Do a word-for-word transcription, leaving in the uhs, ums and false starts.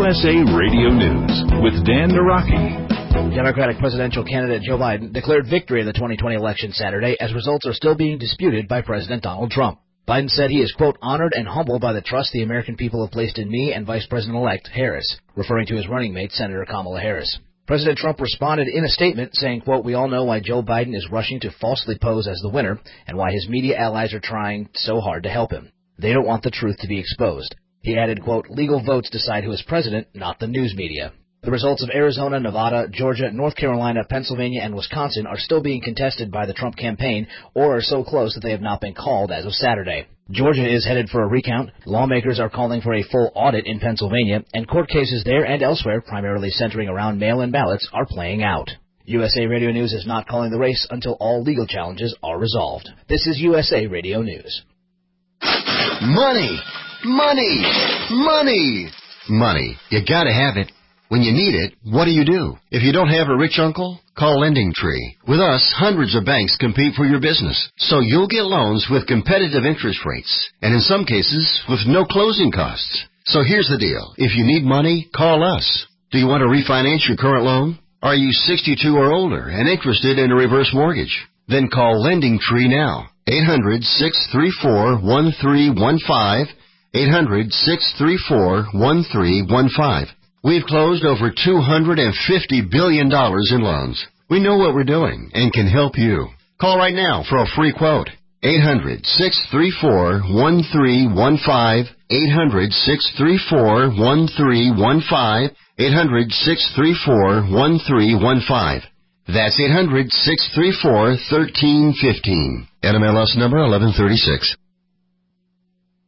S A Radio News with Dan Naraki. Democratic presidential candidate Joe Biden declared victory in the twenty twenty election Saturday as results are still being disputed by President Donald Trump. Biden said he is, quote, honored and humbled by the trust the American people have placed in me and Vice President-elect Harris, referring to his running mate, Senator Kamala Harris. President Trump responded in a statement saying, quote, we all know why Joe Biden is rushing to falsely pose as the winner and why his media allies are trying so hard to help him. They don't want the truth to be exposed. He added, quote, legal votes decide who is president, not the news media. The results of Arizona, Nevada, Georgia, North Carolina, Pennsylvania, and Wisconsin are still being contested by the Trump campaign or are so close that they have not been called as of Saturday. Georgia is headed for a recount. Lawmakers are calling for a full audit in Pennsylvania, and court cases there and elsewhere, primarily centering around mail-in ballots, are playing out. U S A Radio News is not calling the race until all legal challenges are resolved. This is U S A Radio News. Money! Money! Money! Money. You gotta have it. When you need it, what do you do? If you don't have a rich uncle, call LendingTree. With us, hundreds of banks compete for your business, so you'll get loans with competitive interest rates, and in some cases, with no closing costs. So here's the deal. If you need money, call us. Do you want to refinance your current loan? Are you sixty-two or older and interested in a reverse mortgage? Then call LendingTree now. eight hundred, six three four, one three one five. eight hundred, six three four, one three one five. We've closed over two hundred fifty billion dollars in loans. We know what we're doing and can help you. Call right now for a free quote. eight hundred, six three four, one three one five. eight hundred, six three four, one three one five. eight hundred, six three four, one three one five. That's eight hundred, six three four, one three one five. N M L S number eleven thirty-six.